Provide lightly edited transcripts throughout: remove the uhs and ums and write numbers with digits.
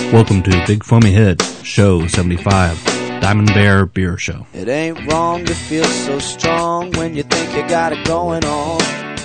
Welcome to Big Foamy Hit, Show 75, Diamond Bear Beer Show. It ain't wrong to feel so strong when you think you got it going on.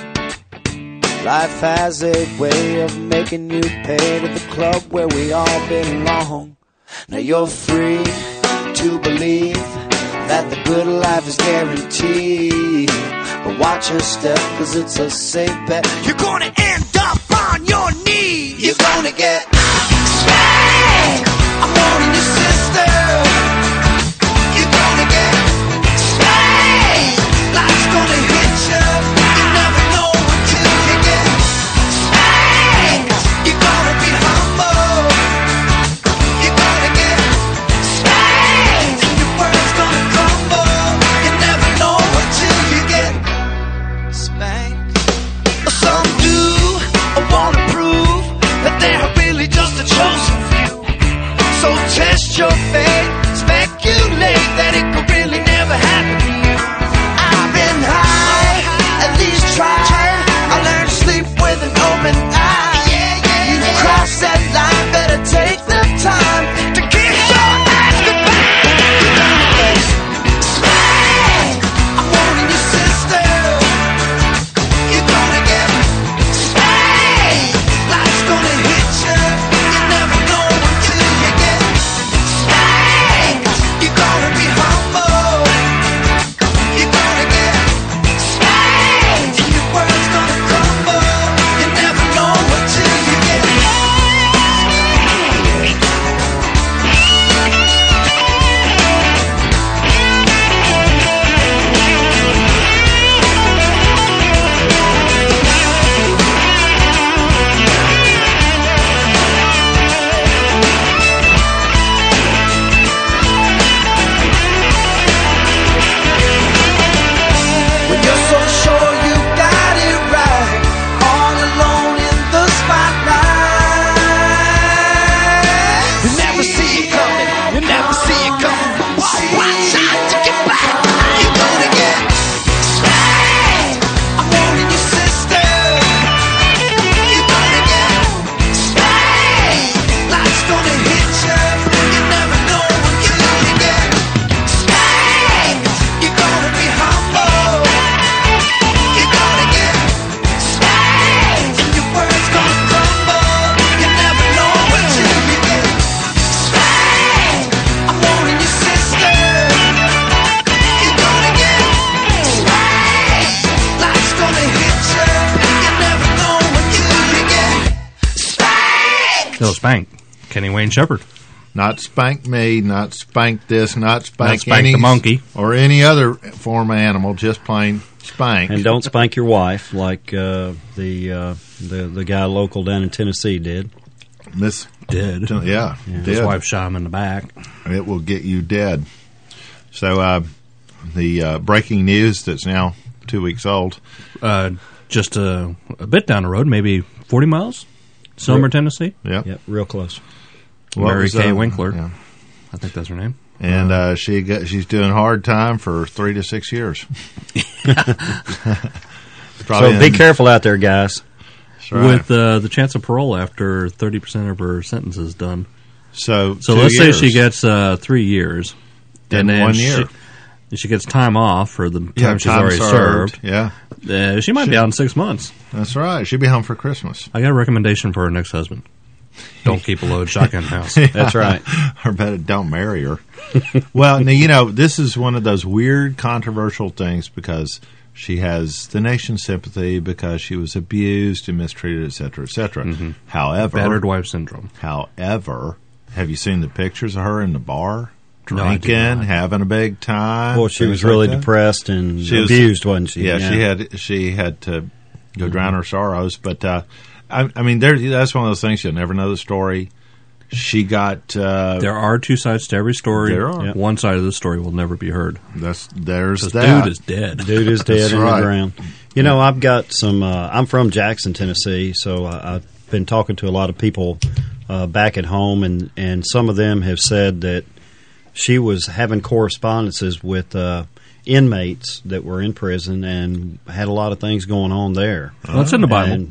Life has a way of making you pay to the club where we all belong. Now you're free to believe that the good life is guaranteed. But watch your step, cause it's a safe bet. You're gonna end up on your knees. You're gonna get spanked. I'm warning your sister. You're gonna get spanked. Life's gonna hit you. You never know until you get spanked. You're gonna be humble. You're gonna get spanked. And your world's gonna crumble. You never know until you get spanked. Some do wanna prove that they're really just a chosen few. So test your fate, speculate that it could really never happen to you. I've been high, at least tried. I learned to sleep with an open eye. You cross that line, better take the time to kiss your ass goodbye. Spanked. I'm warning your sister. You're gonna get spanked. Life's gonna hit you. You never know until you get spanked. You're gonna be humble. You're gonna get spanked. And your world's gonna crumble. You never know until you get when you're so sure you got it right, all alone in the spotlight. You never see it coming, you never see it coming. Watch out to get back. You're gonna get spanked. I'm warning your sister. You're gonna get spanked. Life's gonna hit you. You never know until you get spanked. You're gonna be humble. You're gonna get spanked. And your world's gonna crumble. You never know until you get spanked. I'm warning your sister. You're gonna get spanked. Life's gonna hit you. You never know until you get spanked. Still Spank, Kenny Wayne Shepherd. Not spank me, not spank this, not spank, Spank any, the monkey. or any other form of animal, just plain spank. And don't spank your wife like the guy local down in Tennessee did. Miss Dead. Yeah, His dead. wife shot him in the back. It will get you dead. So the breaking news that's now 2 weeks old. Just a bit down the road, maybe 40 miles. Summer, Tennessee. Yep. Yep, real close. What Mary was, Kay Winkler. yeah. I think that's her name. And she's doing hard time for 3 to 6 years. So be careful out there, guys. That's right. With the chance of parole after 30% of her sentence is done. So 2 let's years. say she gets 3 years. In then 1 year. She gets time off for the time Yeah, she's time already served. Yeah, She might be out in 6 months. that's right. She'll be home for Christmas. I got a recommendation for her next husband. Don't keep a load shotgun house. That's right. Or better, don't marry her. Well, now, this is one of those weird, controversial things because she has the nation's sympathy because she was abused and mistreated, et cetera, et cetera. Mm-hmm. However, Battered wife syndrome. However, have you seen the pictures of her in the bar? No, I did Drinking, not. having a big time. Well, she things was really like that. depressed and She was- abused, wasn't she? Yeah, she had to go drown her sorrows. But I mean, that's one of those things you'll never know the story. She got There are two sides to every story. There are. One side of the story will never be heard. there's This that. dude is dead. Dude is dead That's in right. the ground. You know, I've got some. I'm from Jackson, Tennessee, so I've been talking to a lot of people back at home, and some of them have said that she was having correspondences with inmates that were in prison and had a lot of things going on there. Well, it's in the Bible. And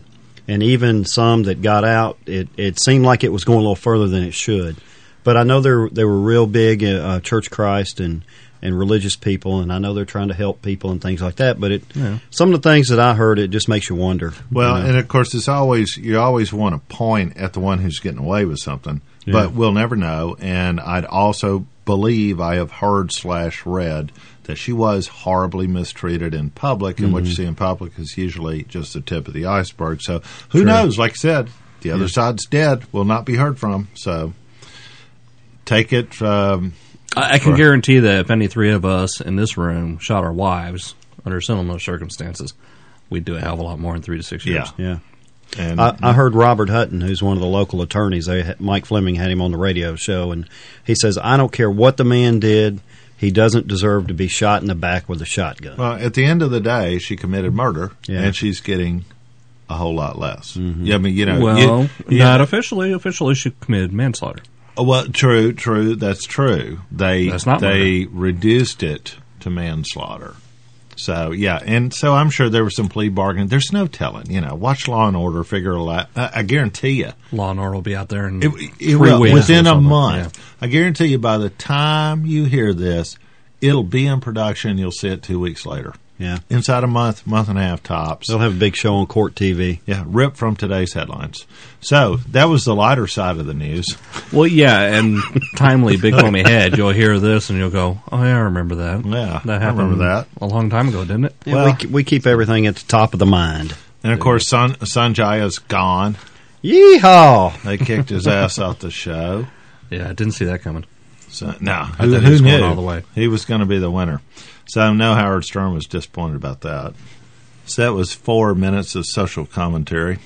and even some that got out, it seemed like it was going a little further than it should. But I know they were real big Church of Christ and religious people, and I know they're trying to help people and things like that. But some of the things that I heard, it just makes you wonder. Well, and of course, you always want to point at the one who's getting away with something, but we'll never know. And I'd also believe I have heard/read that she was horribly mistreated in public, and what you see in public is usually just the tip of the iceberg. So who knows? Like I said, the other side's dead, will not be heard from. So take it. I can guarantee that if any three of us in this room shot our wives under similar circumstances, we'd do a hell of a lot more in 3 to 6 years. Yeah. And I heard Robert Hutton, who's one of the local attorneys, Mike Fleming had him on the radio show, and he says, I don't care what the man did, he doesn't deserve to be shot in the back with a shotgun. Well, at the end of the day, she committed murder, and she's getting a whole lot less. Yeah, I mean, not officially. Officially, she committed manslaughter. Well, true. That's true. That's not they reduced it to manslaughter. So and so I'm sure there was some plea bargaining. There's no telling. Watch Law and Order, figure it out. I guarantee you, Law and Order will be out there in it will within a month. Yeah. I guarantee you, by the time you hear this, it'll be in production. You'll see it 2 weeks later. Yeah, inside a month and a half tops. They'll have a big show on Court TV. Yeah, ripped from today's headlines. So that was the lighter side of the news. Well, and timely, big foamy head. You'll hear this and you'll go, "Oh yeah, I remember that." Yeah, that happened. I remember that a long time ago, didn't it? Yeah, well, we keep everything at the top of the mind. And of course, Sanjaya's gone. Yeehaw! They kicked his ass off the show. Yeah, I didn't see that coming. So, no, who knew? Going all the way. He was going to be the winner. So I know Howard Stern was disappointed about that. So that was 4 minutes of social commentary.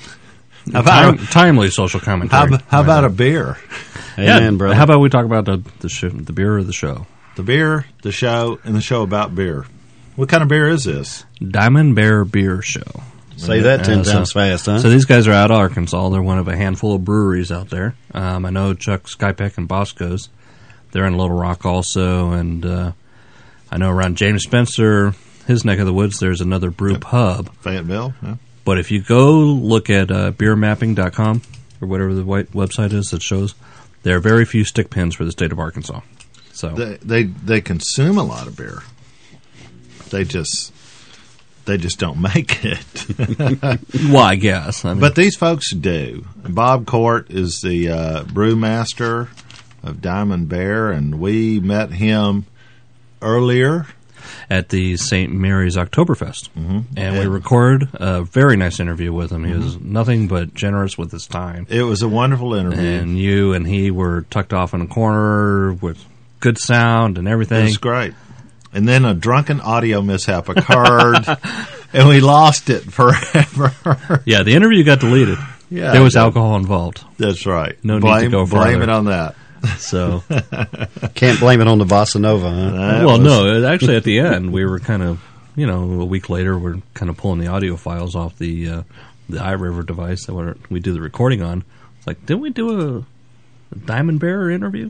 Timely social commentary. How about a beer? Amen, brother. How about we talk about the beer of the show? The beer, the show, and the show about beer. What kind of beer is this? Diamond Bear Beer Show. Say that 10 times fast, huh? So these guys are out of Arkansas. They're one of a handful of breweries out there. I know Chuck Skypeck and Bosco's. They're in Little Rock also, and I know around James Spencer, his neck of the woods, there's another brew pub. Fayetteville, yeah. But if you go look at beermapping.com or whatever the website is that shows, there are very few stick pins for the state of Arkansas. So they consume a lot of beer. They just don't make it. Well, I guess. But these folks do. Bob Court is the brewmaster of Diamond Bear, and we met him earlier at the St. Mary's Oktoberfest. And we recorded a very nice interview with him. He was nothing but generous with his time. It was a wonderful interview. And you and he were tucked off in a corner with good sound and everything. It was great. And then a drunken audio mishap occurred, and we lost it forever. Yeah, the interview got deleted. Yeah, there was alcohol involved. That's right. No need to go further. Blame it on that. So can't blame it on the Bossa Nova, huh? Well, no. Actually, at the end, we were kind of, a week later, we're kind of pulling the audio files off the iRiver device that we do the recording on. It's like, didn't we do a Diamond Bear interview?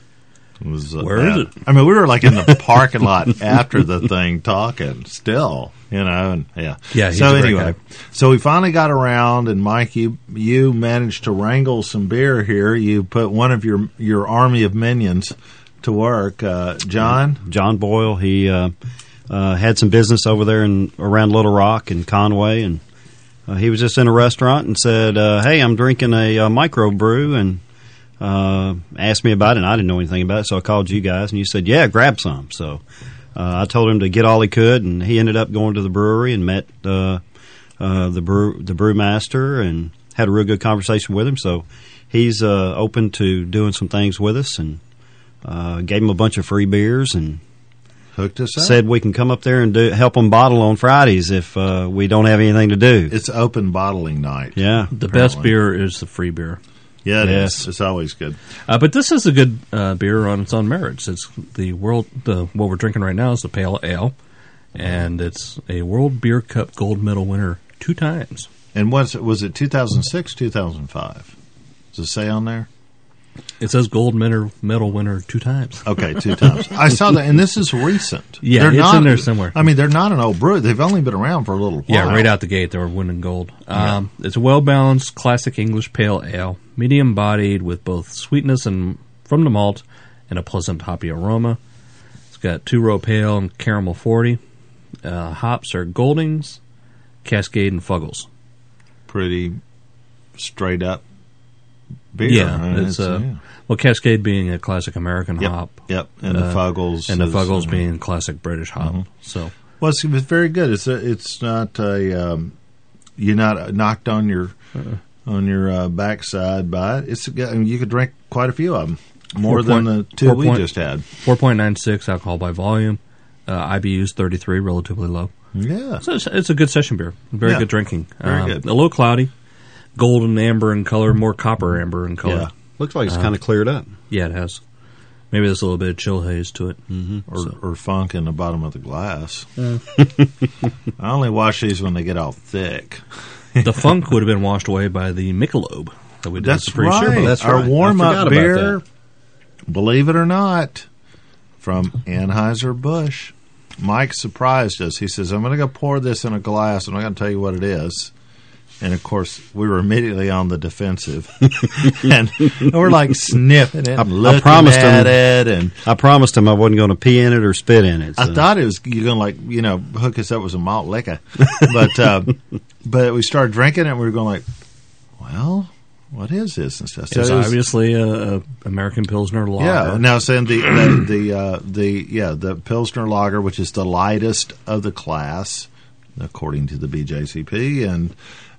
Where is it? I mean, we were like in the parking lot after the thing talking still, and yeah. Yeah, so anyway, so we finally got around, and Mike, you managed to wrangle some beer here. You put one of your army of minions to work. John Boyle, he had some business over there around Little Rock and Conway, and he was just in a restaurant and said, hey, I'm drinking a microbrew, and asked me about it, and I didn't know anything about it, so I called you guys, and you said, yeah, grab some. So I told him to get all he could, and he ended up going to the brewery and met the brewmaster and had a real good conversation with him. So he's open to doing some things with us, and gave him a bunch of free beers and hooked us up. Said we can come up there and help them bottle on Fridays if we don't have anything to do. It's open bottling night. Yeah. The best beer is the free beer. Yeah, it is. It's always good. But this is a good beer on its own merits. It's what we're drinking right now is the Pale Ale, and it's a World Beer Cup gold medal winner 2 times. And was it 2006, 2005? Does it say on there? It says gold medal winner 2 times. Okay, 2 times. I saw that, and this is recent. Yeah, They're it's not, in there somewhere. I mean, they're not an old brew. They've only been around for a little while. Yeah, right out the gate, they were winning gold. It's a well-balanced classic English pale ale, medium-bodied with both sweetness and from the malt and a pleasant hoppy aroma. It's got 2-row pale and caramel 40. Hops are Goldings, Cascade, and Fuggles. Pretty straight up beer. Yeah, it's well, Cascade being a classic American hop. Yep, and the Fuggles. And the Fuggles being classic British hop. So, well, it's very good. It's not a you're not knocked on your backside by it. It's you could drink quite a few of them, more than the 2 we just had. 4.96 alcohol by volume. IBU's 33, relatively low. Yeah, so it's a good session beer. Very good drinking. Very good. A little cloudy, golden amber in color, more copper amber in color. Yeah. Looks like it's kind of cleared up. Yeah, it has. Maybe there's a little bit of chill haze to it. Or funk in the bottom of the glass. I only wash these when they get all thick. The funk would have been washed away by the Michelob that we did. That's pretty right. sure about. That's Our right. warm-up I forgot beer, about believe it or not, from Anheuser-Busch. Mike surprised us. He says, I'm going to go pour this in a glass. I'm not going to tell you what it is. And, of course, we were immediately on the defensive. and we're like sniffing it and looking at it. And I promised him I wasn't going to pee in it or spit in it. So. I thought it was you're going to, hook us up with some malt liquor. But we started drinking it and we were going like, well, what is this and stuff? So It's obviously a American Pilsner lager. Yeah, now saying the Pilsner lager, which is the lightest of the class, according to the BJCP, and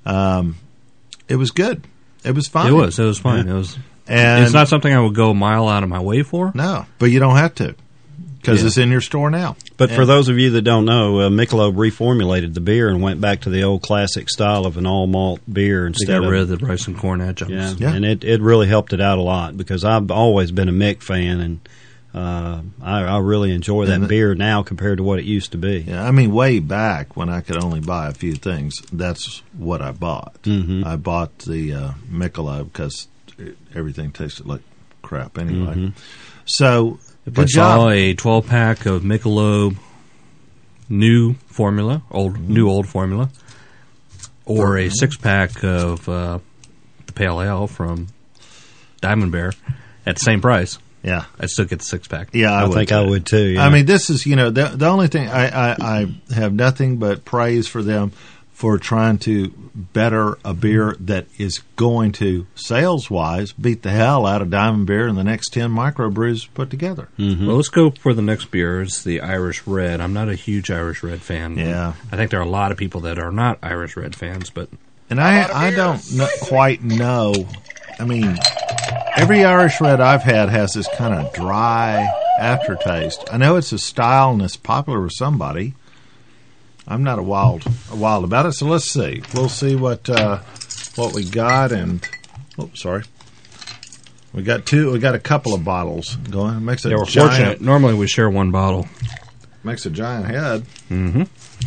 it was good. It was fine. It was fine. Yeah. It was. And it's not something I would go a mile out of my way for. No, but you don't have to because it's in your store now. But for those of you that don't know, Michelob reformulated the beer and went back to the old classic style of an all malt beer They instead got of rid of the rice and corn adjuncts. Yeah. And it really helped it out a lot because I've always been a Mick fan and I really enjoy that beer now compared to what it used to be. Yeah, I mean, way back when I could only buy a few things, that's what I bought. Mm-hmm. I bought the Michelob because everything tasted like crap anyway. Mm-hmm. So, If good I saw job. a 12-pack of Michelob new formula, old formula, or a 6-pack of the Pale Ale from Diamond Bear at the same price, Yeah. I'd still get the 6-pack. Yeah, I think I would too. Yeah. I mean, this is, the only thing I have nothing but praise for them for trying to better a beer that is going to, sales-wise, beat the hell out of Diamond Beer and the next 10 microbrews put together. Well, let's go for the next beer. It's the Irish Red. I'm not a huge Irish Red fan. Yeah. I think there are a lot of people that are not Irish Red fans, but And I don't quite know. I mean, every Irish Red I've had has this kind of dry aftertaste. I know it's a style and it's popular with somebody. I'm not a wild about it, so let's see. We'll see what we got, and sorry, we got a couple of bottles going. It makes a we're giant, fortunate. Normally we share one bottle. makes a giant head. Mm-hmm.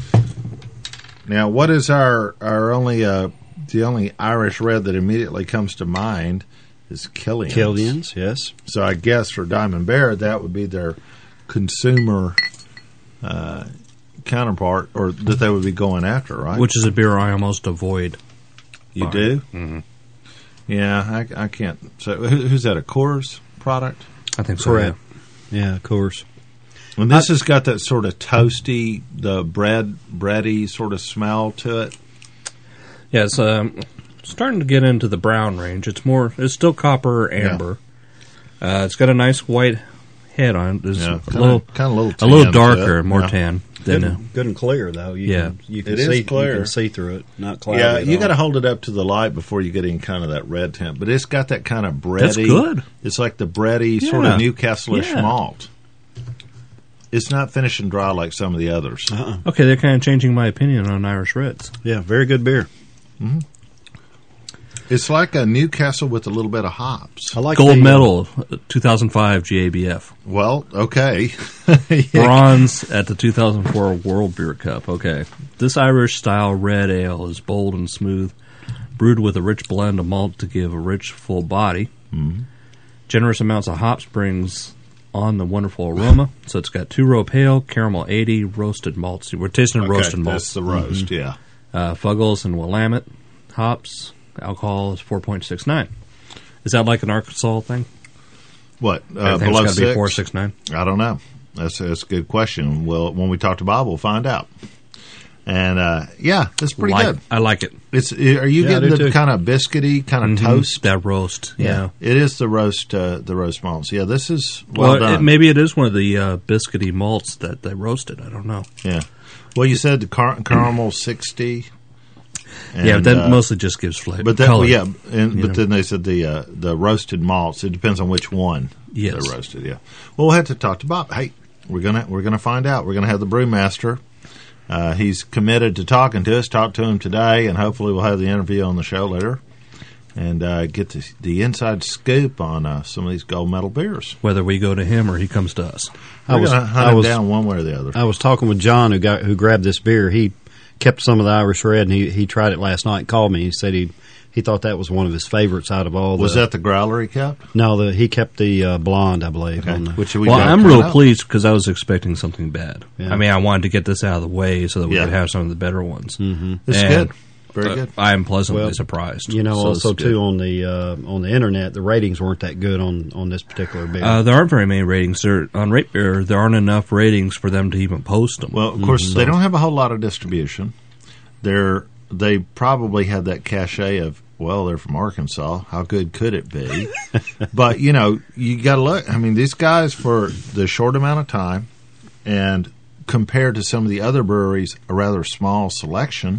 Now, what is our only the only Irish Red that immediately comes to mind is Killian's. Killian's, yes. So I guess for Diamond Bear, that would be their consumer counterpart, or that they would be going after, right? Which is a beer I almost avoid. You do? Mm-hmm. Yeah, I can't. So who's that, a Coors product? I think so. Correct. Yeah, of course. And this has got that sort of toasty, the bready sort of smell to it. Yeah, it's starting to get into the brown range. It's still copper amber. Yeah. It's got a nice white head on it. It's a little tan darker, to it. more Yeah. tan. Good and clear though. You can It is see, clear. You can see through it, not cloudy. Yeah, at you all. got to hold it up to the light before you get in kind of that red tint. But it's got that kind of bready. That's good. It's like the bready sort of Newcastle-ish malt. It's not finishing dry like some of the others. Okay, they're kind of changing my opinion on Irish Reds. Yeah, very good beer. It's like a Newcastle with a little bit of hops. I like Gold the, medal, 2005 GABF. Well, okay. Bronze at the 2004 World Beer Cup. Okay. This Irish-style red ale is bold and smooth, brewed with a rich blend of malt to give a rich, full body. Mm-hmm. Generous amounts of hops brings on the wonderful aroma. So it's got 2-row pale, caramel 80, roasted malts. We're tasting roasted malts. That's the roast, yeah. Fuggles and Willamette hops. Alcohol is 4.69. Is that like an Arkansas thing? What? I think Below it's got to be 6? 4.69. I don't know. That's a good question. Well, when we talk to Bob, we'll find out. And yeah, it's pretty good. I like it. Are you Yeah, I getting do the too. kind of biscuity, kind of toast? That roast. Yeah. It is the roast malts. Yeah, this is well done. Maybe it is one of the biscuity malts that they roasted. I don't know. Yeah. Well, you said the caramel 60. And, yeah, but that mostly just gives flavor. But that, color. yeah, but then they said the roasted malts. It depends on which one Yes. they're roasted. Yeah. Well, we'll have to talk to Bob. Hey, we're gonna find out. We're gonna have the brewmaster. He's committed to talking to us. Talk to him today, and hopefully we'll have the interview on the show later, and get the inside scoop on some of these gold medal beers. Whether we go to him or he comes to us. We're gonna hunt him down one way or the other. I was talking with John who grabbed this beer. He kept some of the Irish Red, and he tried it last night and called me. He said he thought that was one of his favorites out of all. Was that the growler he kept? No, he kept the blonde, I believe. Okay. On the, Which we Well, got I'm coming real up. pleased because I was expecting something bad. Yeah. I mean, I wanted to get this out of the way so that we Yeah. could have some of the better ones. Mm-hmm. It's And, good. Very good. I am pleasantly Well, surprised. You know, So also it's good. too on the internet, the ratings weren't that good on this particular beer. There aren't very many ratings. On Rate Beer, there aren't enough ratings for them to even post them. Well, of course, they don't have a whole lot of distribution. They probably have that cachet of, well, they're from Arkansas. How good could it be? But, you got to look. I mean, these guys, for the short amount of time, and compared to some of the other breweries, a rather small selection,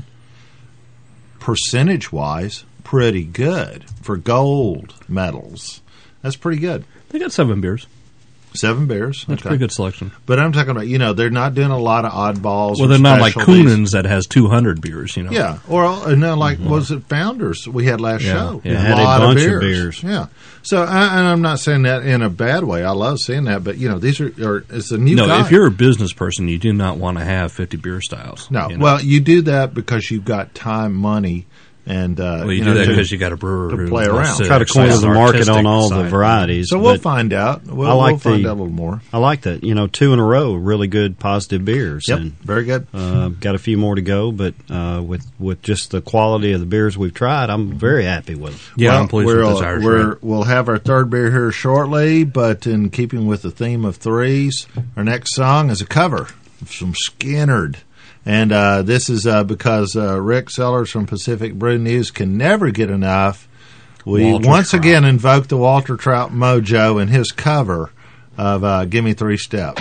percentage-wise, pretty good for gold medals. That's pretty good. They got 7 beers. 7 beers. That's a pretty good selection. But I'm talking about, they're not doing a lot of oddballs. Well, or they're not like specialties. Kuhnen's that has 200 beers, Yeah, and then like was it Founders we had last Yeah, show? yeah. It had a lot bunch of beers. Yeah, so and I'm not saying that in a bad way. I love seeing that, but these are it's a new. No, guy. if you're a business person, you do not want to have 50 beer styles. no, you know? well, you do that because you've got time, money, and Well, you do that because you got a brewer to who play wants around. to Try to corner exercise the market artistic on all the side. varieties. So we'll but find out. We'll, I like we'll find the- out a little more. I like that. 2 in a row, really good positive beers. Yep, And, very good. got a few more to go, but with just the quality of the beers we've tried, I'm very happy with them. Yeah, Well, I'm pleased with this Irish Red. We'll have our third beer here shortly, but in keeping with the theme of threes, our next song is a cover of some Skinnerd. And this is because Rick Sellers from Pacific Brew News can never get enough. We Walter once Trout. again invoke the Walter Trout mojo in his cover of Gimme 3 Steps.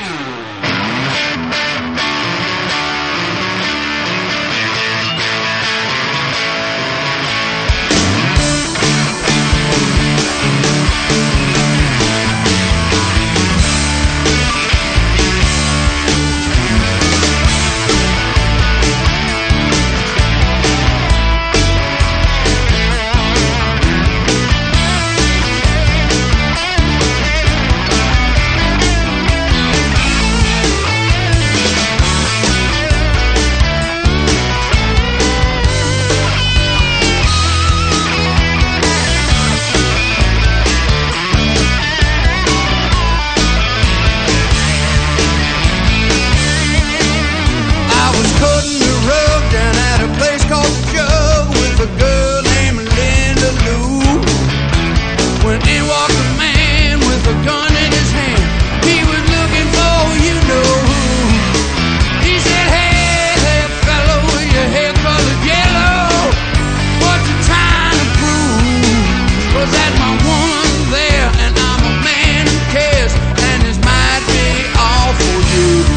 I was cutting the rug down at a place called The Jug with a girl named Linda Lou. When in walked a man with a gun in his hand, he was looking for you know who. He said, "Hey there, fellow, with your hair colored yellow, what you trying to prove? Was that my woman there, and I'm a man who cares, and this might be all for you."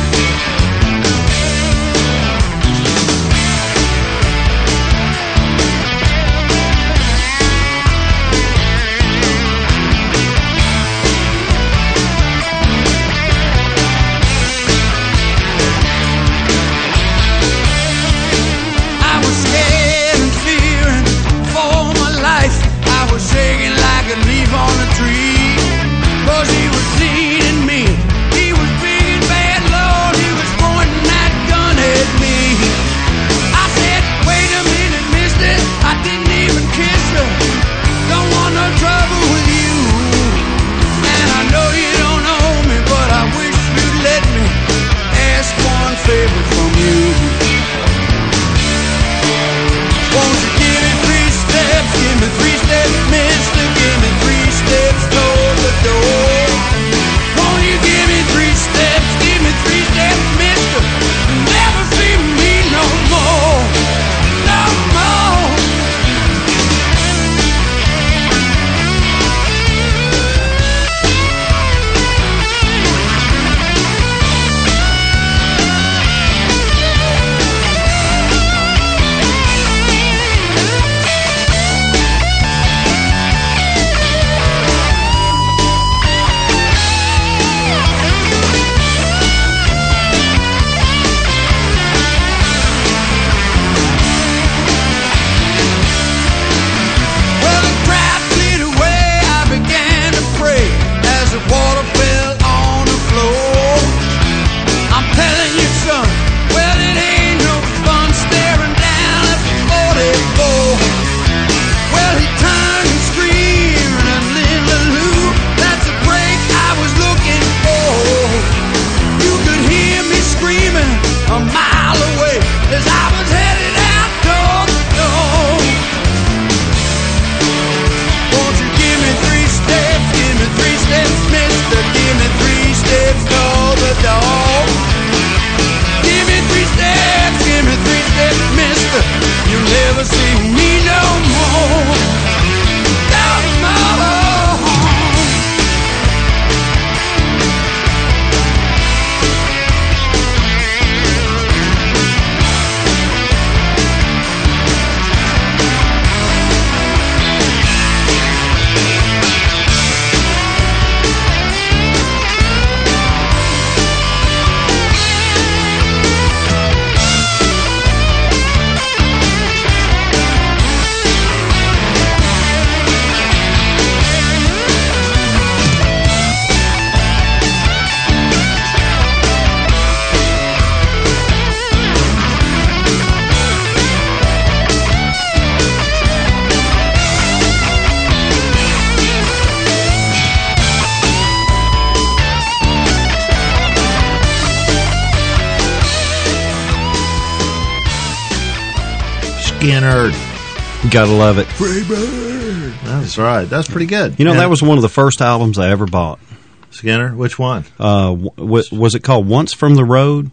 Skinner. You gotta love it. That's right. That's pretty good. You know, that was one of the first albums I ever bought. Skinner. Which one? Was it called Once from the Road?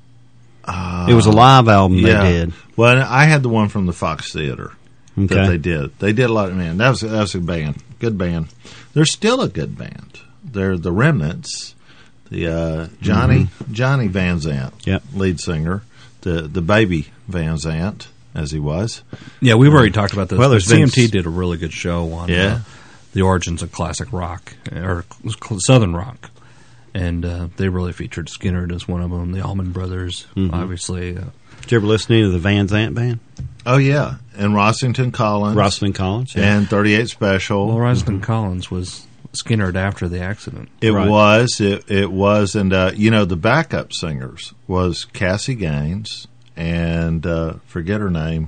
It was a live album they did. Well, I had the one from the Fox Theater that Okay. they did. They did a lot. Man, that was a band. Good band. They're still a good band. They're the Remnants. The Johnny Van Zant, Yep. lead singer. The baby Van Zant, as he was. Yeah, we've already talked about this. Well, there's been CMT did a really good show on Yeah. the origins of classic rock, or Southern rock. And they really featured Skinner as one of them, the Allman Brothers, obviously. Did you ever listen to the Van Zant Band? Oh yeah, and Rossington Collins, Rosalind Collins? Yeah. and 38 Special. Well, Royston Collins was Skinnered after the accident. It Right. was, and the backup singers was Cassie Gaines and forget her name.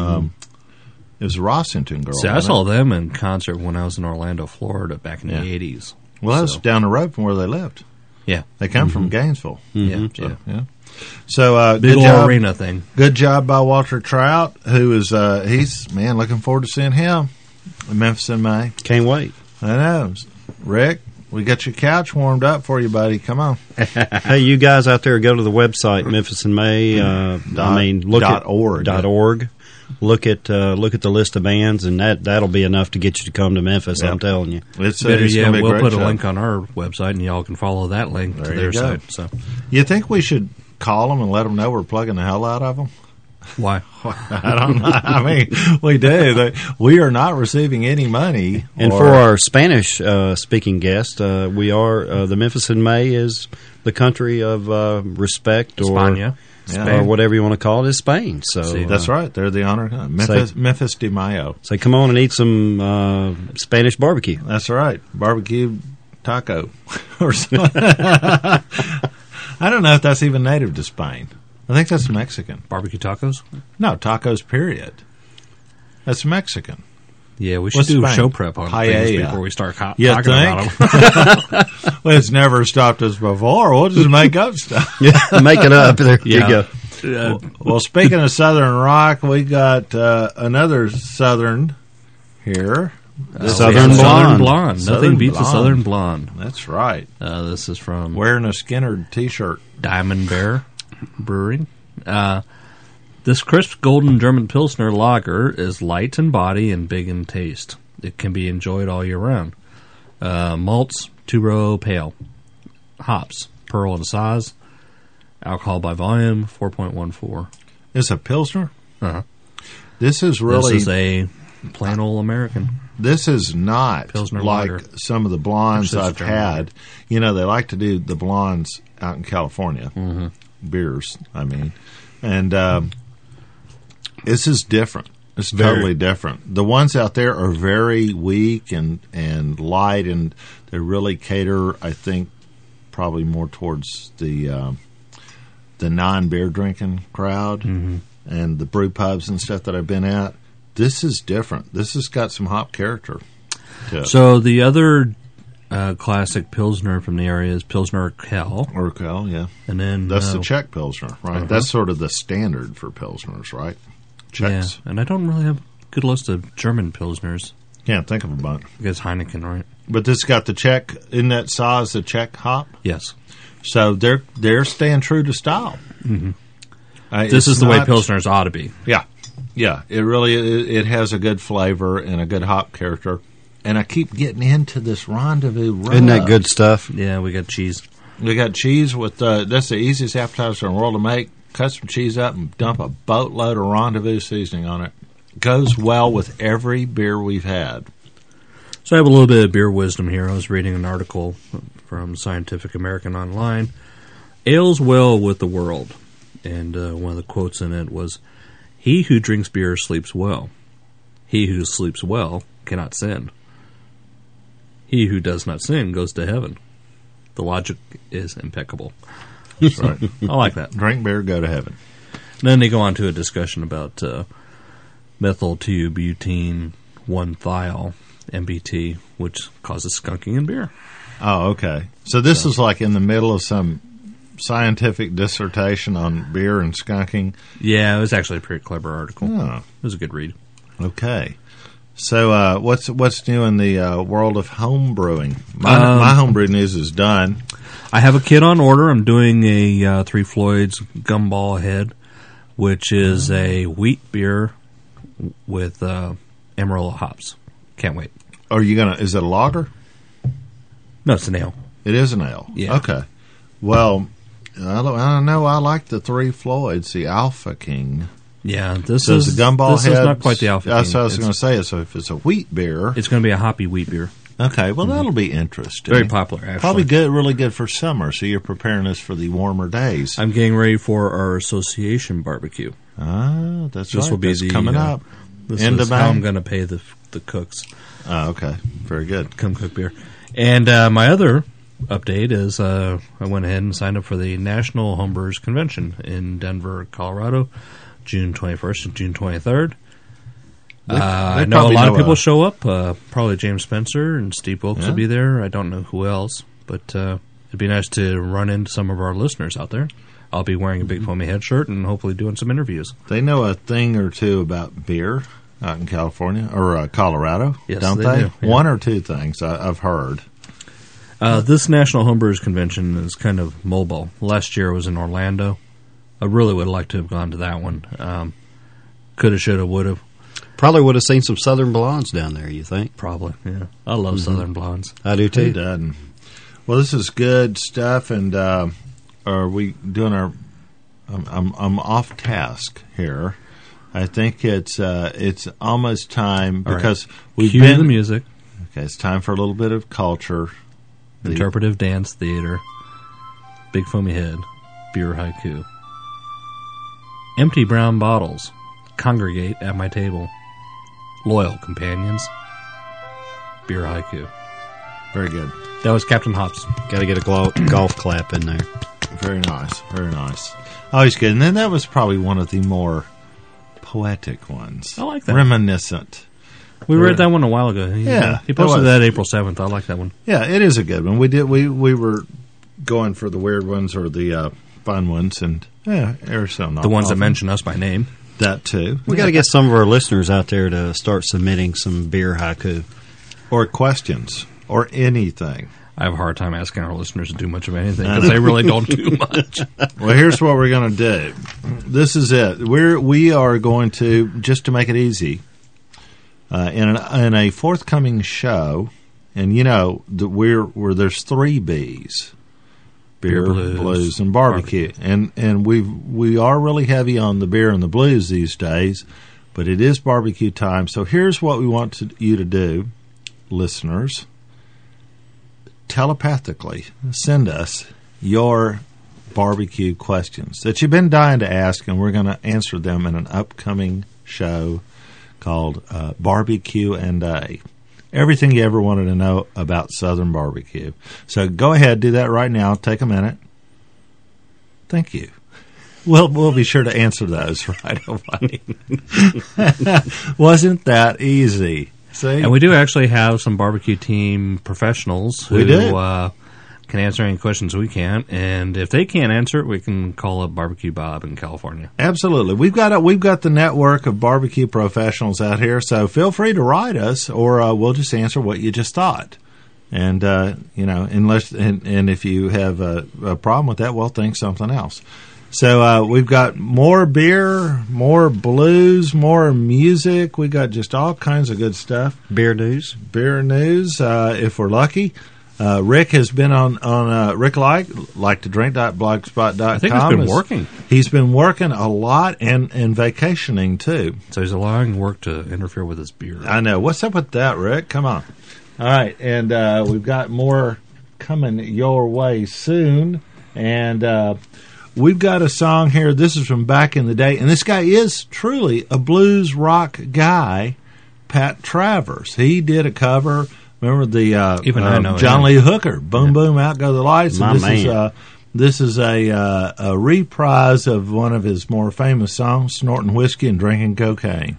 It was a Rossington girl. See, I wasn't saw it? them in concert when I was in Orlando, Florida, back in Yeah. the 80s. Well, that was So- down the road from where they lived. Yeah, They come from Gainesville. yeah, So, yeah. yeah. So Big good old job. arena thing. Good job by Walter Trout, who is looking forward to seeing him in Memphis in May. Can't wait. I know, Rick. We got your couch warmed up for you, buddy. Come on. Hey, you guys out there, go to the website Memphis in May. Look dot at org. .org. Look at the list of bands, and that'll be enough to get you to come to Memphis. Yep. I'm telling you. It's Better it's yet, gonna be a we'll great put a show. link on our website, and y'all can follow that link There to you their go. site. So, You think we should call them and let them know we're plugging the hell out of them? why? I don't know. I mean, we do. We are not receiving any money. And for our Spanish speaking guest, we are the Memphis in May is the country of respect, or España. Yeah. or whatever you want to call it, is Spain. So See, That's right. They're the honor. Memphis de Mayo. say, come on and eat some Spanish barbecue. That's right. Barbecue taco or something. I don't know if that's even native to Spain. I think that's Mexican. Barbecue tacos? No, tacos, period. That's Mexican. Yeah, we should What's do Spain? show prep on things Paella. before we start You talking about think? them. Well, it's never stopped us before. We'll just make up stuff. Make it up. There you Yeah. go. Well, speaking of Southern rock, we got another Southern here. Southern Blonde. Blonde. Southern Nothing beats a Blonde. Southern Blonde. That's right. This is from Wearing a Skinner T-shirt. Diamond Bear Brewing. This crisp golden German Pilsner lager is light in body and big in taste. It can be enjoyed all year round. Malts, 2-row pale. Hops, Pearl and Saaz. Alcohol by volume, 4.14. It's a Pilsner. Uh-huh. This is really. This is a plain old American. This is not Pilsner like lager. some of the blondes Actually, I've it's German had. You know, they like to do the blondes out in California. Mm-hmm. Beers, I mean. And this is different. It's Very. totally different. The ones out there are very weak and light, and they really cater, I think, probably more towards the non-beer drinking crowd and the brew pubs and stuff that I've been at. This is different. This has got some hop character to it. So the other classic Pilsner from the area is Pilsner Urquell. Urquell, yeah. And then That's the Czech Pilsner, right? That's sort of the standard for Pilsners, right? Czechs. Yeah, and I don't really have a good list of German Pilsners. Can't think of a bunch. I guess Heineken, right? But this got the Czech, isn't that Saaz the Czech hop? Yes. So they're staying true to style. Mm-hmm. This is the way Pilsners ought to be. Yeah, yeah. It really it has a good flavor and a good hop character. And I keep getting into this rendezvous rub. Isn't that good stuff? Yeah, we got cheese. We got cheese with that's the easiest appetizer in the world to make. Cut some cheese up and dump a boatload of rendezvous seasoning on it. Goes well with every beer we've had. So I have a little bit of beer wisdom here. I was reading an article from Scientific American Online. Ales well with the world. And one of the quotes in it was, "He who drinks beer sleeps well. He who sleeps well cannot sin. He who does not sin goes to heaven." The logic is impeccable. That's right. I like that. Drink beer, go to heaven. Then they go on to a discussion about methyl 2-butene 1-thiol, MBT, which causes skunking in beer. Oh, okay. So this is like in the middle of some scientific dissertation on beer and skunking? Yeah, it was actually a pretty clever article. Oh, It was a good read. okay. So, what's new in the world of home brewing? My homebrew news is done. I have a kit on order. I'm doing a Three Floyds Gumball Head, which is a wheat beer with Amarillo hops. Can't wait. Are you gonna? Is it a lager? No, it's an ale. It is an ale. Yeah. Okay. Well, I don't know. I like the Three Floyds, the Alpha King. Yeah, this So is the Gumball This Head. is not quite the Alpha That's King. what I was going to say. So if it's a wheat beer, It's going to be a hoppy wheat beer. okay. Well, that'll be interesting. Very popular, actually. Probably good, really good for summer. So you're preparing us for the warmer days. I'm getting ready for our association barbecue. Ah, that's This right. will be That's the coming up. This End is of how May? I'm going to pay the cooks. Oh, okay. Very good. Come cook beer. And my other update is I went ahead and signed up for the National Homebrewers Convention in Denver, Colorado, June 21st and June 23rd. I know a probably lot of know people show up. Probably James Spencer and Steve Wilkes Yeah. will be there. I don't know who else, but it'd be nice to run into some of our listeners out there. I'll be wearing a Big Foamy Head shirt and hopefully doing some interviews. They know a thing or two about beer out in California or Colorado, Yes, don't they they? do, yeah. One or two things I've heard. This National Homebrewers Convention is kind of mobile. Last year it was in Orlando. I really would have liked to have gone to that one. Coulda, shoulda, woulda. Probably would have seen some Southern Blondes down there, you think? Probably, yeah. I love Southern Blondes. I do Who too. doesn't? Well, this is good stuff, and are we doing our? I'm off task here. I think it's almost time All right. because we've Cue been. the music. Okay, it's time for a little bit of culture. Interpretive dance theater. Big Foamy Head. Beer haiku. Empty brown bottles. Congregate at my table. Loyal companions. Beer haiku. Very good. That was Captain Hops. Got to get a golf clap in there. Very nice. Very nice. Always good. And then that was probably one of the more poetic ones. I like that. Reminiscent. We read that one a while ago. Yeah, He that posted was. that April 7th. I like that one. Yeah, it is a good one. We were going for the weird ones or the fun ones, and Arizona. The ones that mention us by name. that too. We got to get some of our listeners out there to start submitting some beer haiku. Or questions or anything. I have a hard time asking our listeners to do much of anything because they really don't do much. Well, here's what we're going to do. This is it. We are going to, just to make it easy, in a forthcoming show, and you know that we're there's 3 B's: beer, blues, and barbecue. And we are really heavy on the beer and the blues these days, but it is barbecue time. So here's what we want you to do, listeners. Telepathically send us your barbecue questions that you've been dying to ask, and we're going to answer them in an upcoming show called Barbecue and A. Everything you ever wanted to know about Southern barbecue. So go ahead, do that right now. Take a minute. Thank you. We'll be sure to answer those right away. Wasn't that easy? See? And we do actually have some barbecue team professionals who We do. Can answer any questions we can't. And if they can't answer it, we can call up Barbecue Bob in California. Absolutely. We've got the network of barbecue professionals out here, so feel free to write us, or we'll just answer what you just thought. And unless if you have a problem with that, we'll think something else. So we've got more beer, more blues, more music. We got just all kinds of good stuff. Beer news. Beer news, if we're lucky. Rick has been on Rick like to drink.blogspot.com. I think he's been working. He's been working a lot and vacationing too. So he's allowing work to interfere with his beer. I know. What's up with that, Rick? Come on. All right, and we've got more coming your way soon. And we've got a song here. This is from back in the day, and this guy is truly a blues rock guy, Pat Travers. He did a cover. Remember the Even I know John him. Lee Hooker, Boom Boom, Out Go the Lights. My And man. this is a reprise of one of his more famous songs, Snorting Whiskey and Drinking Cocaine.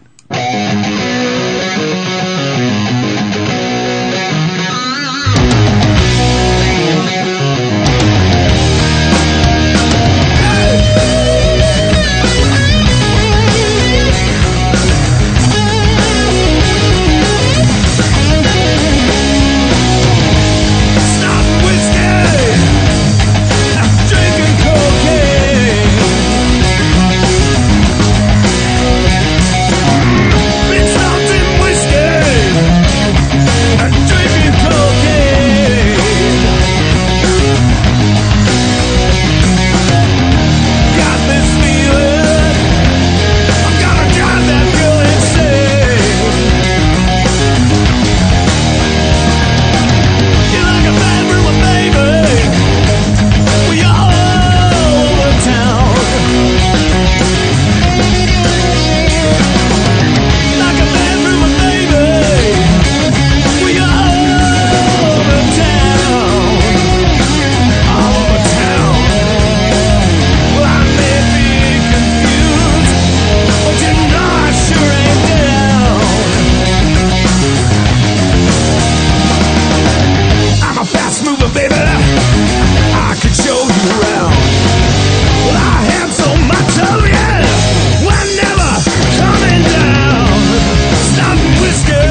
So baby, I could show you around. Well, I have so much of it. We're never coming down. Snorting whiskey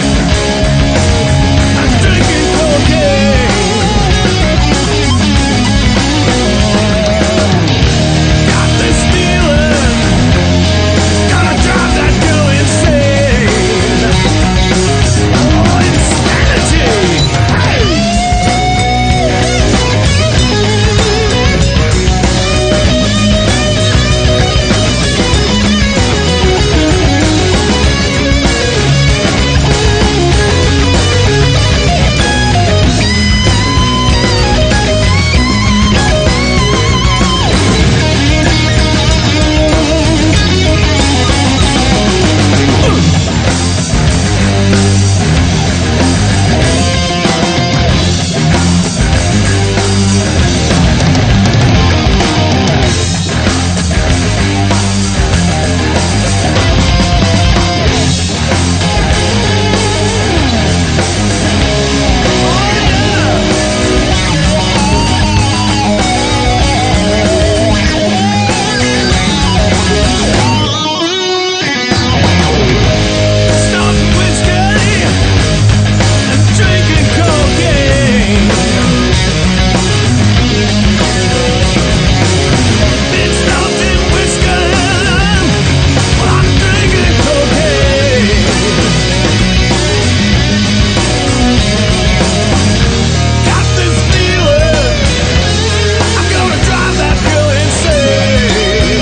and drinking cocaine. Got this feeling, gonna drive that girl insane. Oh, insanity. Hey! Snorting whiskey and drinking cocaine. Been snorting whiskey and I'm drinking cocaine. Got this feeling, I'm gonna drive that girl insane.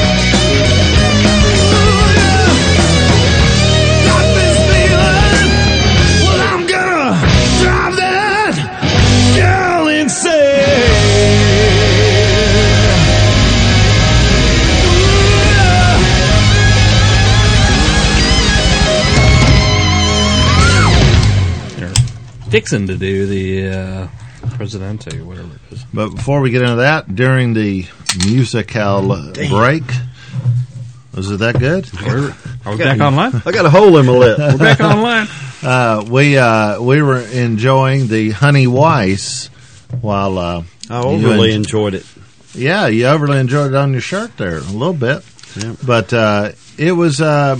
Ooh, yeah. Got this feeling, well, I'm gonna drive that girl insane. Dixon to do the Presidente, whatever it is. But before we get into that, during the musical break, was it that good? Are we back online? I got a hole in my lip. We're back online. We were enjoying the Honey Weiss while I overly enjoyed it. yeah, you overly enjoyed it on your shirt there a little bit. Yeah. But it was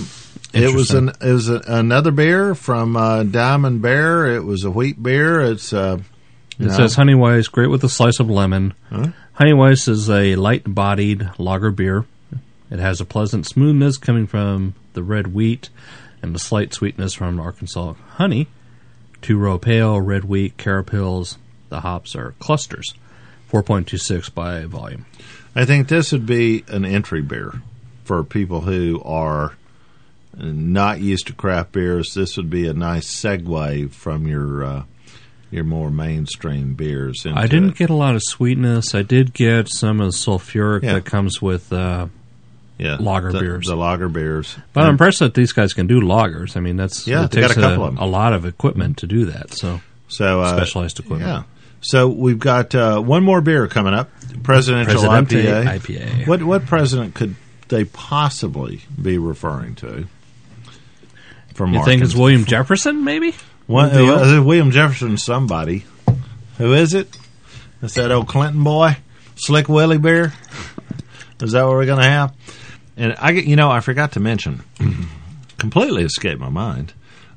another beer from Diamond Bear. It was a wheat beer. It's It says Honey Weiss, great with a slice of lemon. Huh? Honey Weiss is a light-bodied lager beer. It has a pleasant smoothness coming from the red wheat and a slight sweetness from Arkansas honey. 2-row pale, red wheat, carapils. The hops are clusters. 4.26 by volume. I think this would be an entry beer for people who are not used to craft beers. This would be a nice segue from your more mainstream beers. Into I didn't get a lot of sweetness. I did get some of the sulfuric Yeah. that comes with lager beers. The lager beers. But I'm impressed that these guys can do lagers. I mean, it Yeah, they got takes a couple of them. a lot of equipment to do that. So specialized equipment. Yeah. So we've got one more beer coming up. Presidential Presidente IPA. IPA. What president could they possibly be referring to? From You think it's William Jefferson, maybe? William Jefferson somebody. Who is it? It's that old Clinton boy? Slick Willie beer? Is that what we're going to have? And I forgot to mention, completely escaped my mind.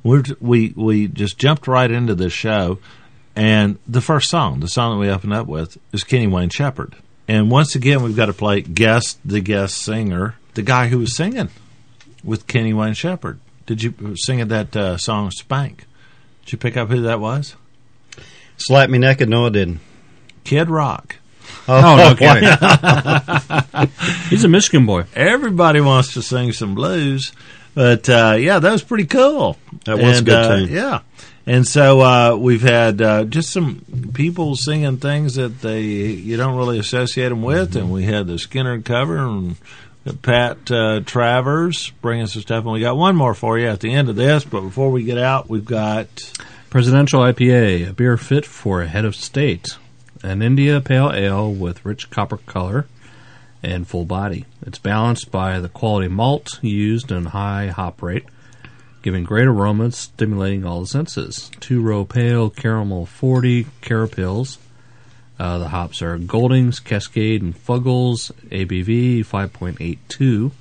We just jumped right into this show, and the first song, the song that we opened up with, is Kenny Wayne Shepherd. And once again, we've got to play the guest singer, the guy who was singing with Kenny Wayne Shepherd. Did you sing that song Spank? Did you pick up who that was? Slap me naked? No, I didn't. Kid Rock. Oh, no kidding. He's a Michigan boy. Everybody wants to sing some blues, but that was pretty cool. That was a good tune. Yeah, and so we've had just some people singing things that you don't really associate them with, and we had the Skinner cover and Pat Travers bringing some stuff, and we got one more for you at the end of this. But before we get out, we've got Presidential IPA, a beer fit for a head of state. An India Pale Ale with rich copper color and full body. It's balanced by the quality malt used and high hop rate. giving great aromas, stimulating all the senses. 2-row pale, caramel 40, Carapils. The hops are Goldings, Cascade, and Fuggles. ABV 5.82.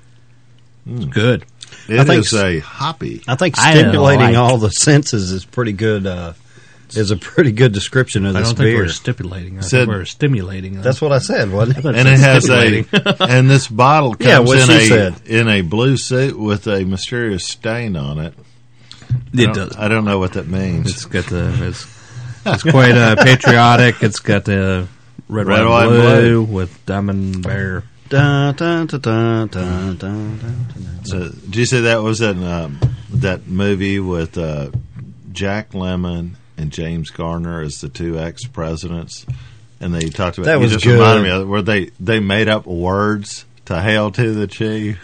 It's good. It is a hoppy. I think I stimulating like- all the senses is pretty good. Is a pretty good description of I this don't think beer. we're stipulating. I Said- think we're stimulating. That's what I said, wasn't it? And it has and this bottle comes Yeah, what she said. in a blue suit with a mysterious stain on it. It does. I don't know what that means. It's got it's quite patriotic. It's got the red, Red, white, white, blue with Diamond Bear. Dun, dun, dun, dun, dun, dun, dun. So, did you say that was in that movie with Jack Lemmon and James Garner as the two ex-presidents? And they talked about That you was just good. reminded me of it, where they made up words to Hail to the Chief.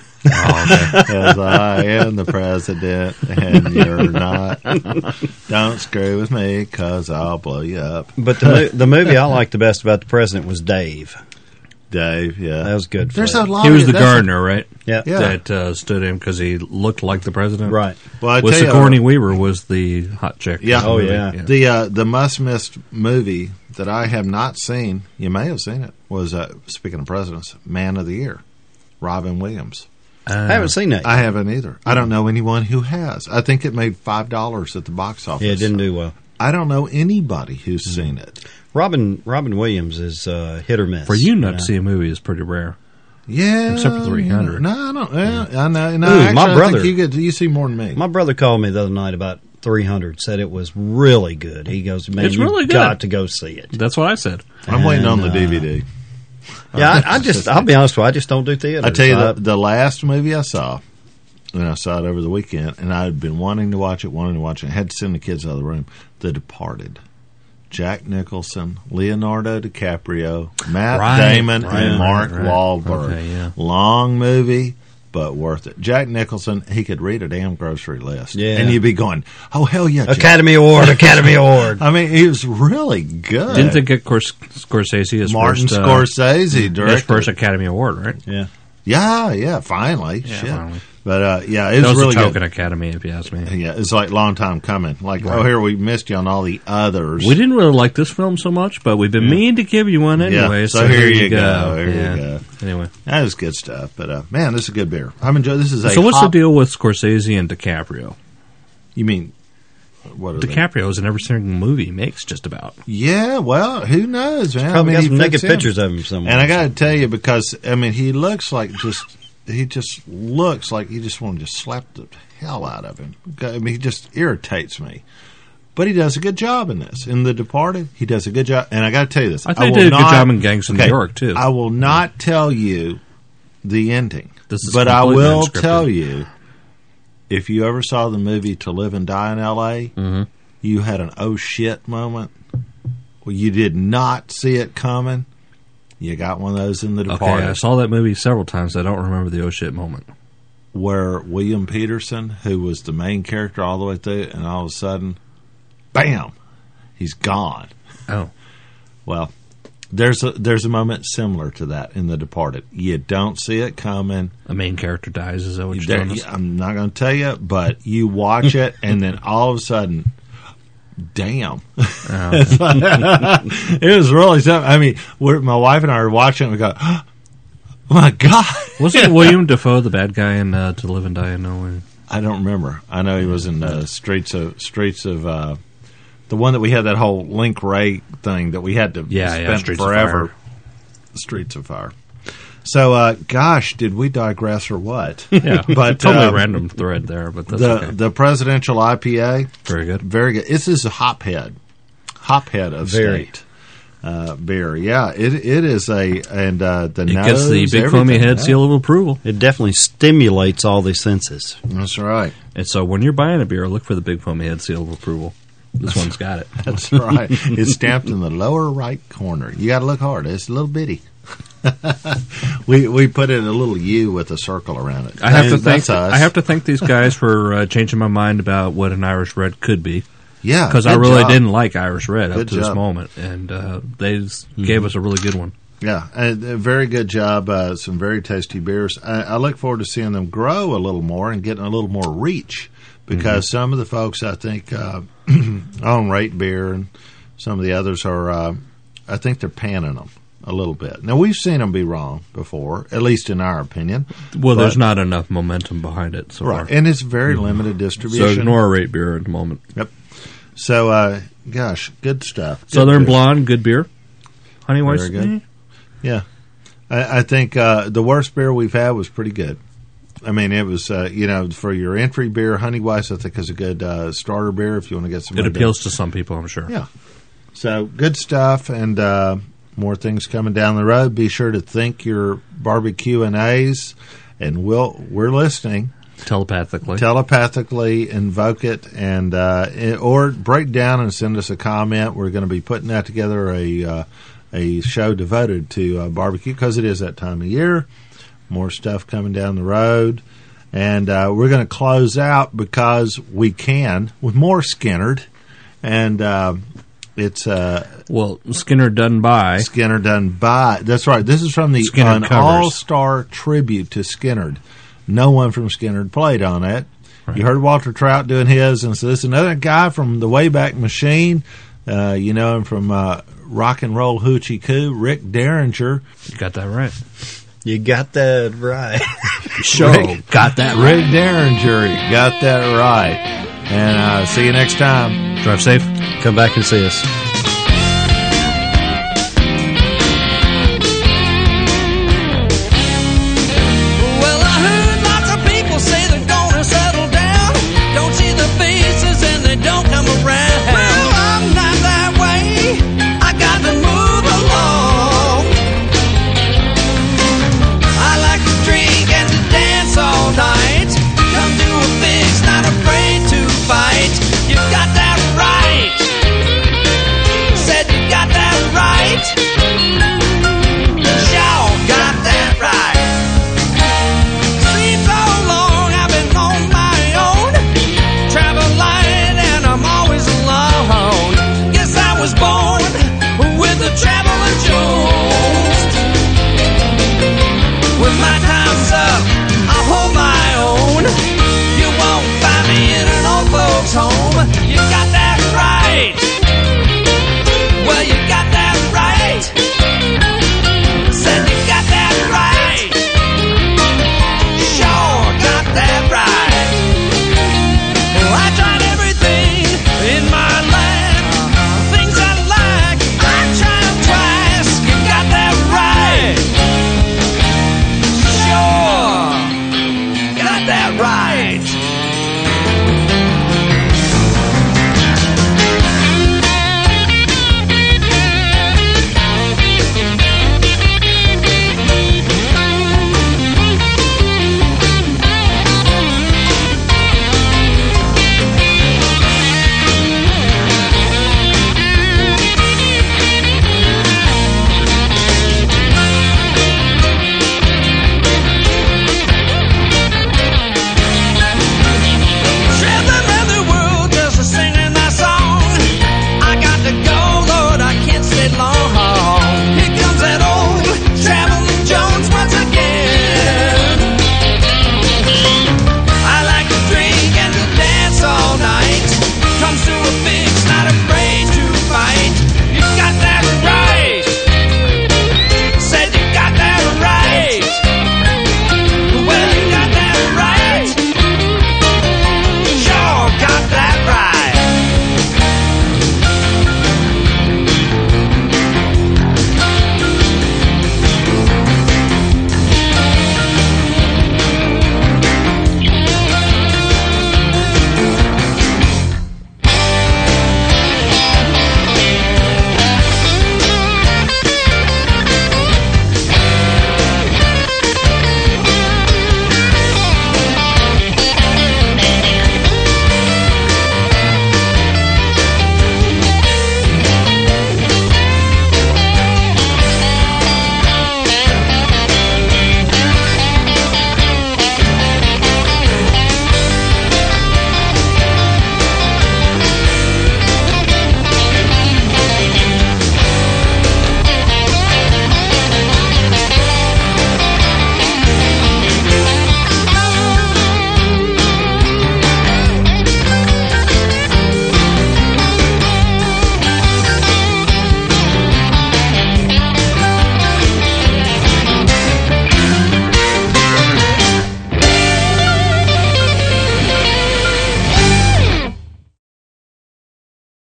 As I am the president and you're not. Don't screw with me because I'll blow you up. But the movie I liked the best about the president was Dave. Dave, yeah. That was good. There's flick. a lot He was of the that's gardener, right? Yeah. Yeah. That stood him because he looked like the president. Right. Well, I With tell you, Sigourney Weaver was the hot chick. Yeah. in the Oh, movie. yeah. the must-missed movie that I have not seen, you may have seen it, was, speaking of presidents, Man of the Year, Robin Williams. I haven't seen that. I haven't either. I don't know anyone who has. I think it made $5 at the box office. Yeah, it didn't do well. I don't know anybody who's seen it. Robin Williams is hit or miss. For you not know. to see a movie is pretty rare. Yeah, Except for 300. No, I don't. I know. No, Ooh, actually, my I brother- think you see more than me. My brother called me the other night about 300. Said it was really good. He goes, "Man, It's you really good. got to go see it." That's what I said. I'm waiting on the And, DVD. Yeah, I'll be honest with you, I just don't do theater. I tell you, the last movie I saw, and I saw it over the weekend, and I had been wanting to watch it. I had to send the kids out of the room. The Departed. Jack Nicholson, Leonardo DiCaprio, Matt Right, Damon, right, and Mark right. Wahlberg. Okay, yeah. Long movie, but worth it. Jack Nicholson, he could read a damn grocery list. Yeah. And you'd be going, oh, hell yeah, Jack. Academy Award. I mean, he was really good. Didn't they get Scorsese his Martin first, Scorsese his directed. first Academy Award, right? Yeah. Yeah, finally. Yeah, Shit. finally. But, yeah, it That was was really a token good. Academy, if you ask me. Yeah, it's like long time coming. Like, oh, here, we missed you on all the others. We didn't really like this film so much, but we've been meaning to give you one anyway. Yeah, So, here you go. Here Yeah. you go. Anyway, That was good stuff. But, man, this is a good beer. I'm enjoying this. Is a so what's the hop- deal with Scorsese and DiCaprio? You mean, what are they? DiCaprio is in every single movie he makes, just about. Yeah, well, who knows, man? Probably got he some naked fits in. pictures of him somewhere. And I got to tell you, because, I mean, he looks like he just looks like you just want to just slap the hell out of him. I mean, he just irritates me. But he does a good job in this. In The Departed, he does a good job. And I got to tell you this. I think he will did a good not- job in Gangs of New okay, York, too. I will not tell you the ending. This is but I completely will unscripted. tell you, if you ever saw the movie To Live and Die in L.A., Mm-hmm. you had an oh shit moment. Well, you did not see it coming. You got one of those in The Okay, Departed. I saw that movie several times. I don't remember the oh shit moment. Where William Peterson, who was the main character all the way through, and all of a sudden, bam, he's gone. Oh. Well, there's a moment similar to that in The Departed. You don't see it coming. A main character dies, is that what you're There- telling us? I'm not going to tell you, but you watch it, and then all of a sudden, damn. Oh. It was really something. I mean, my wife and I were watching it, and we go, oh my God. Wasn't William Dafoe the bad guy in To Live and Die in Nowhere? I don't remember. I know he was in Streets of the one that we had that whole Link Ray thing that we had to spend Streets of forever. Fire. Streets of Fire. So, gosh, did we digress or what? Yeah, But, totally random thread there, but that's okay. The presidential IPA, Very good. very good. This is a hophead of Very. state beer. Yeah, it is a and the It nose, gets the big foamy everything. head seal of approval. It definitely stimulates all the senses. That's right. And so when you're buying a beer, look for the big foamy head seal of approval. This one's got it. That's right. It's stamped in the lower right corner. You got to look hard. It's a little bitty. we put in a little U with a circle around it. I have to And thank that's us. I have to thank these guys for changing my mind about what an Irish Red could be, Yeah, because I good really job. didn't like Irish Red up Good to this job. moment, and they gave us a really good one. Yeah, a very good job. Some very tasty beers. I look forward to seeing them grow a little more and getting a little more reach, because some of the folks I think on Rate Beer and some of the others are, I think they're panning them a little bit. Now, we've seen them be wrong before, at least in our opinion. Well, But- there's not enough momentum behind it so Right, far. and it's very limited So distribution. ignore Rate Beer at the moment. Yep. So, gosh, good stuff. Good Southern beer. Blonde, good beer. Honey Weiss, Very good. Yeah. I think the worst beer we've had was pretty good. I mean, it was, for your entry beer, Honey Weiss, I think, is a good starter beer if you want to get some. It appeals to some people, I'm sure. Yeah. So, good stuff, and more things coming down the road. Be sure to think your barbecue and A's, and we're listening. Telepathically invoke it, and or break down and send us a comment. We're going to be putting that together, a show devoted to barbecue, because it is that time of year. More stuff coming down the road, and we're going to close out because we can with more Skinnerd, and it's Well, Skinner done by. Skinner done by. That's right. This is from the Skinner an covers. all-star tribute to Skinnerd. No one from Skinnerd played on it. Right. You heard Walter Trout doing his, and so this is another guy from the Wayback Machine. You know him from Rock and Roll Hoochie Coo, Rick Derringer. You got that right. You got that right. Sure. Got that right. Rick Derringer, you got that right. And see you next time. Drive safe. Come back and see us.